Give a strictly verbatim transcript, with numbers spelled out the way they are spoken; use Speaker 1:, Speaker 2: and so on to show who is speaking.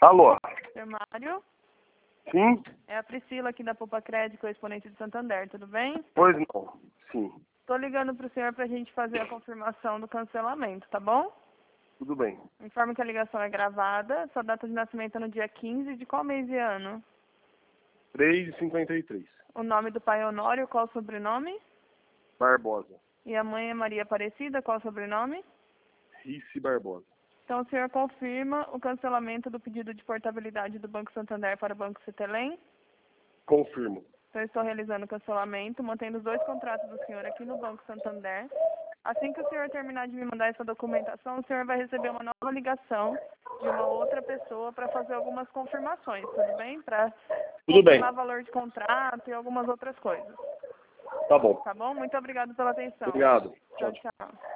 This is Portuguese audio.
Speaker 1: Alô?
Speaker 2: Seu Mário?
Speaker 1: Sim?
Speaker 2: É a Priscila aqui da Poupa Crédito, correspondente de Santander, tudo bem?
Speaker 1: Pois não. Sim.
Speaker 2: Tô ligando pro senhor pra gente fazer a confirmação do cancelamento, tá bom?
Speaker 1: Tudo bem.
Speaker 2: Informe que a ligação é gravada, sua data de nascimento é no dia quinze de qual mês e ano?
Speaker 1: três e cinquenta e três.
Speaker 2: O nome do pai é Honório, qual o sobrenome?
Speaker 1: Barbosa.
Speaker 2: E a mãe é Maria Aparecida, qual o sobrenome?
Speaker 1: Rice Barbosa.
Speaker 2: Então o senhor confirma o cancelamento do pedido de portabilidade do Banco Santander para o Banco Cetelem?
Speaker 1: Confirmo.
Speaker 2: Então, eu estou realizando o cancelamento, mantendo os dois contratos do senhor aqui no Banco Santander. Assim que o senhor terminar de me mandar essa documentação, o senhor vai receber uma nova ligação de uma outra pessoa para fazer algumas confirmações, tudo bem? Para
Speaker 1: Tudo bem.
Speaker 2: confirmar valor de contrato e algumas outras coisas.
Speaker 1: Tá bom.
Speaker 2: Tá bom? Muito obrigado pela atenção.
Speaker 1: Obrigado.
Speaker 2: Tchau,
Speaker 1: Tchau, tchau.
Speaker 2: tchau.